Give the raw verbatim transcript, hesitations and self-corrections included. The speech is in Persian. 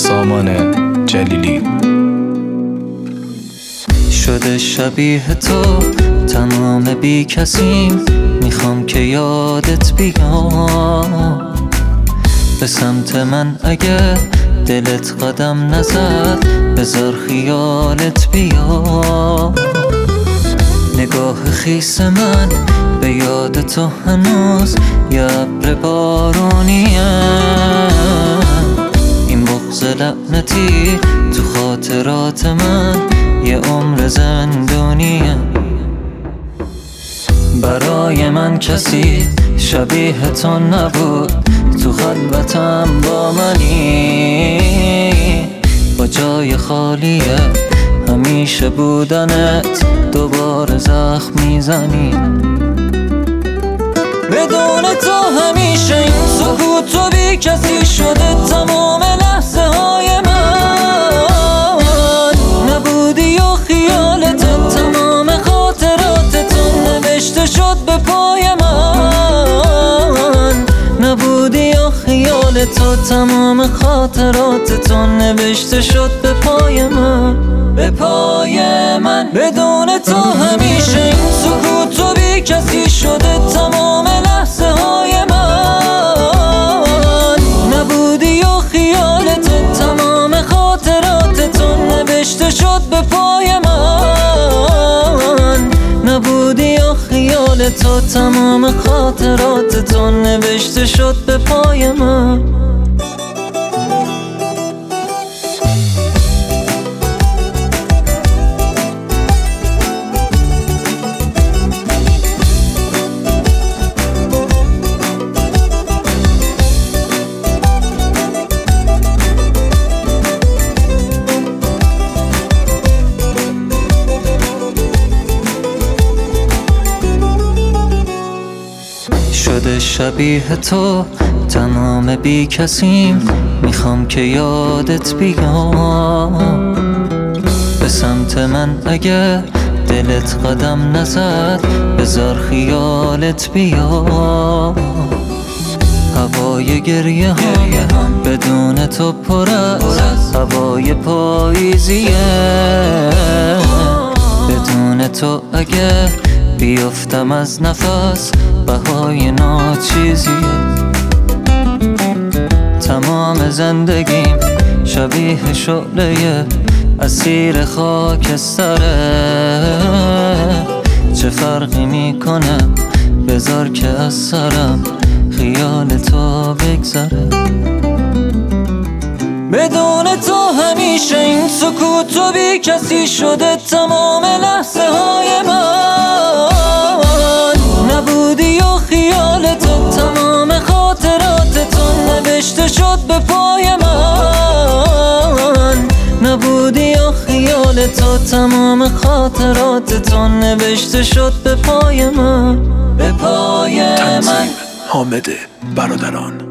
سامان جلیلی. شده شبیه تو تمام بی کسیم، میخوام که یادت بیام به سمت من. اگه دلت قدم نزد بذار خیالت بیا. نگاه خیس من به یاد تو هنوز یه ابر بارونیه. این بغض لعنتی تو خاطرات من یه عمر زندونیه. برای من کسی شبیه تو نبود، تو خلوتم با منی. با جای خالیه همیشه بودنت دوباره زخم میزنی. بدون تو همیشه این سکوت و بی کسی شده تمام لحظه های من. نبودی و خیالت تمام خاطراتتون نوشته شد به پای من. نبودی و خیال تو تمام خاطراتتون نوشته شد به پای من، به پای من. بدون تو همیشه این سکوت و بی کسی شده تمام لحظه های من. نبودی و خیالت تمام خاطراتتون نوشته شد به پای من. نبودی و خیال تو تمام خاطراتتون نوشته شد به پای من. شده شبیه تو تمام بی کسیم، میخوام که یادت بیام به سمت من. اگه دلت قدم نزد بذار خیالت بیا. هوای گریه هم بدون تو پر از هوای پاییزیه. بدون تو اگه بیفتم از نفس بهای ناچیزیه. تمام زندگیم شبیه شعله اسیر خاکستره. چه فرقی میکنه بذار که از سرم خیال تو بگذره. بدون تو همیشه این سکوت و بی کسی شده تمام لحظه های من. نبودی و خیالت تمام خاطراتتون نوشته شد به پای من. نبودی و خیالت تمام خاطراتتون نوشته شد به پای من، به پای من. تنظیم حامد برادران.